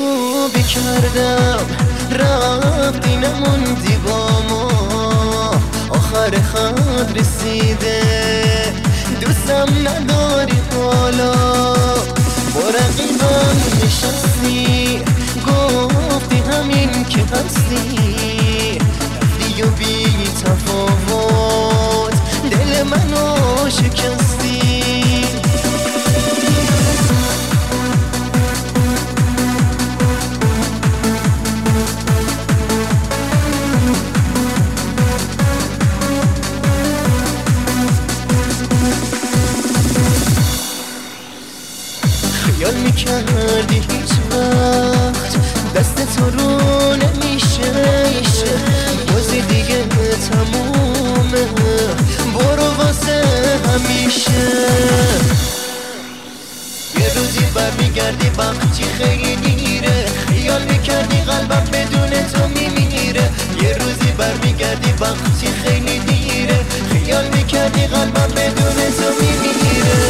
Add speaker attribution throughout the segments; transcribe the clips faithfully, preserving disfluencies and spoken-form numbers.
Speaker 1: خوبی کردم رفتی نموندی با ما، آخر خط رسیده دوستم نداری حالا. با رقیبم نشستی گفتی همین که هستی، رفتی و بی تفاوت دل منو شکستی. خیال میکردی هیچ وقت دست تو رو نمیشه، بازی دیگه تمومه برو واسه همیشه. یه روزی برمیگردی وقتی خیلی دیره، خیال میکردی قلبم بدون تو میمیره. یه روزی برمیگردی وقتی خیلی دیره، خیال میکردی قلبم بدون تو میمیره.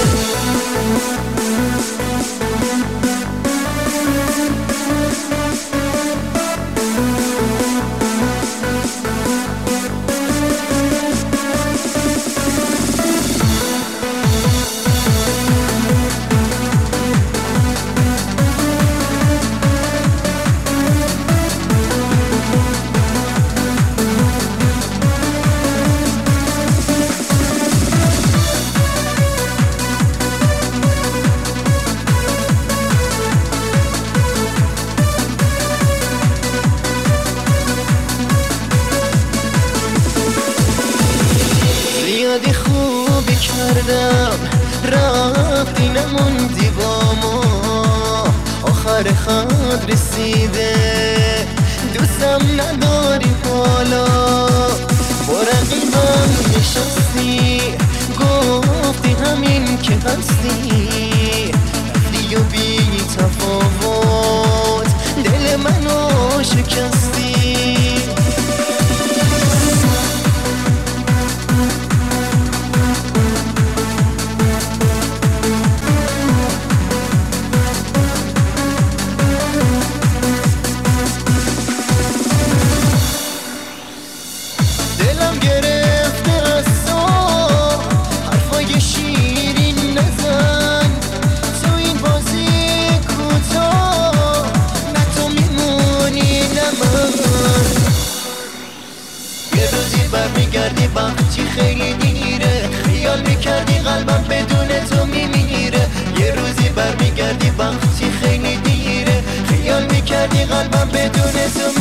Speaker 1: زیادی خوبی کردم رفتی نموندی با ما، آخر خط رسیده دوستم نداری حالا. با رقیبم نشستی گفتی همین که هستی، رفتی و بی تفاوت دل منو شکستی. دلم گرفته از تو حرفای شیرین نزن، تو این بازی کوتاه نه تو میمونی نه من. یه روزی برمیگردی وقتی خیلی دیره، خیال میکردی قلبم بدون تو میمیره. یه روزی برمیگردی وقتی خیلی دیره، خیال میکردی قلبم بدون تو